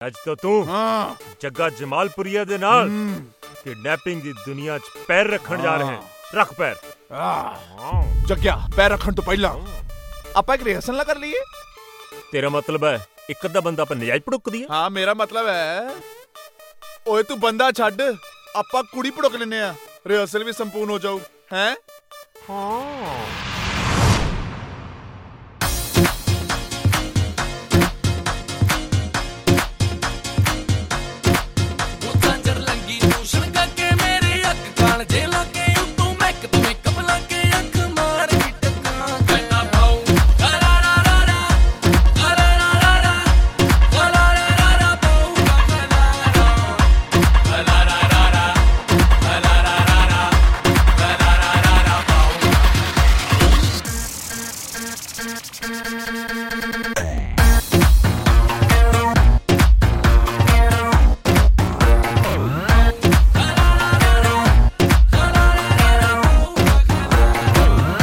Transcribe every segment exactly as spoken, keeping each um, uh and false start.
ਅੱਜ ਤੋਂ ਤੂੰ ਹਾਂ ਜੱਗਾ ਜਮਾਲਪੁਰੀਆ ਦੇ ਨਾਲ ਕਿਡਨੈਪਿੰਗ ਦੀ ਦੁਨੀਆ 'ਚ ਪੈਰ ਰੱਖਣ ਜਾ ਰਹੇ ਹਾਂ। ਰੱਖ ਪੈਰ। ਜੱਗਿਆ ਪੈਰ ਰੱਖਣ ਤੋਂ ਪਹਿਲਾਂ ਆਪਾਂ ਇੱਕ ਰਿਹਰਸਲ ਨਾ ਕਰ ਲਈਏ? ਤੇਰਾ ਮਤਲਬ ਹੈ ਇੱਕ ਅੱਧਾ ਬੰਦਾ ਆਪਾਂ ਨਜਾਇਜ਼ ਭੜਕ ਦਈਏ? ਹਾਂ ਮੇਰਾ ਮਤਲਬ ਹੈ ਓਏ ਤੂੰ ਬੰਦਾ ਛੱਡ, ਆਪਾਂ ਕੁੜੀ ਭੜਕ ਲੈਨੇ ਆ, ਰਿਹਰਸਲ ਵੀ ਸੰਪੂਰਨ ਹੋ ਜਾਊ ਹੈ। ਹਾਂ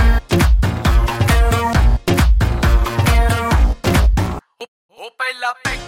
ਪਹਿਲਾ